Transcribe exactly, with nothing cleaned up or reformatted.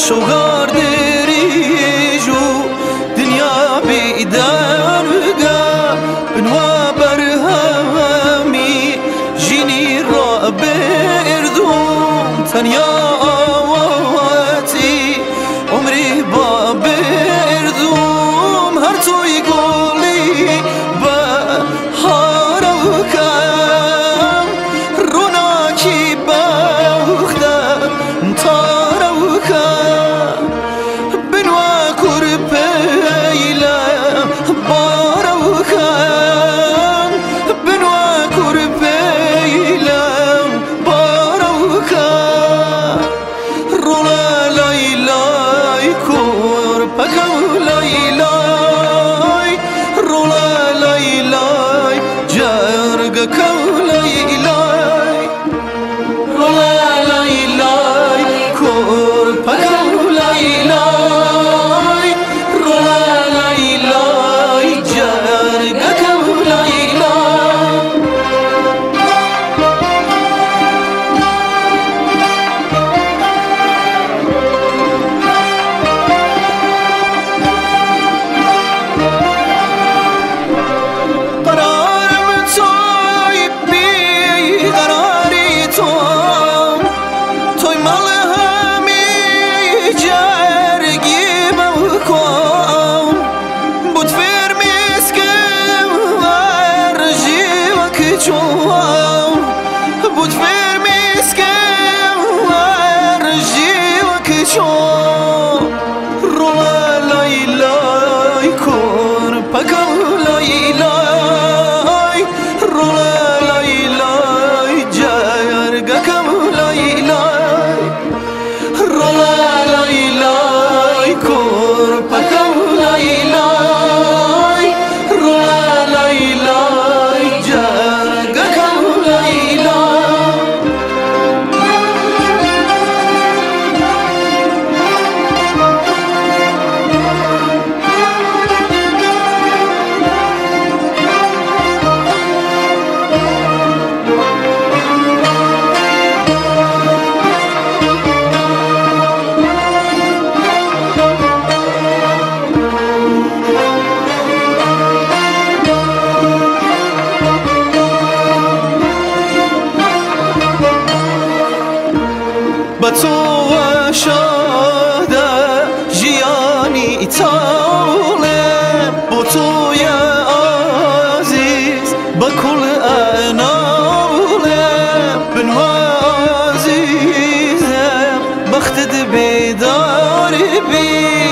شوهر دریجو دنیا بیدار بگا بنوا برهمی جینی را بردوم تنیا آواتی عمری با بردوم هر توی گلی با هارو کم روناکی باخته تارو کم بنوا کر پیلا بارو کم بنوا کر پیلا بارو کم رولا لای لای کر پکو لای لای رولا لای لای جرگ کو لای لای رولا لای لای کر پکو لای لای رولا لای لای جرگ کو لای لای قرارم توی بی قراری توم توی مال همی جرگی موکم بود فرمیز که ورژی وکچوم بود فرمیز که ورژی وکچوم رولا لای لای کن پکم لای لای رولا لای لای جرگکم لای لای رولا لای لای کن پکم لای لای رولا لای لای جرگکم لای لای با تو شاده جیانی تاله با توی عزیز با کل اناله بنوا عزیزم بختت بیداری بی